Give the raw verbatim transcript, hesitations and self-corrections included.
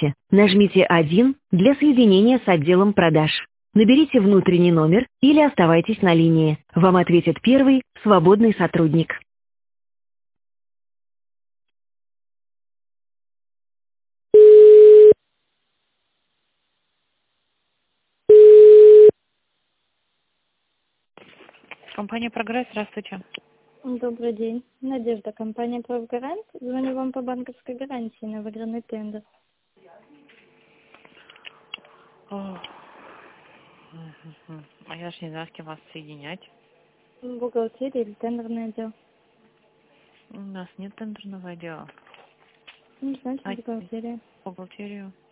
работе. Нажмите один для соединения с отделом продаж. Наберите внутренний номер или оставайтесь на линии. Вам ответит первый свободный сотрудник. Компания «Прогресс», здравствуйте. Добрый день. Надежда, компания «Правгарант». Звоню вам по банковской гарантии на выигранный тендер. О, мгм. А я ж не знаю, с кем вас соединять. Бухгалтерия или тендерный отдел? У нас нет тендерного отдела. Не знаю, А бухгалтерия. бухгалтерию?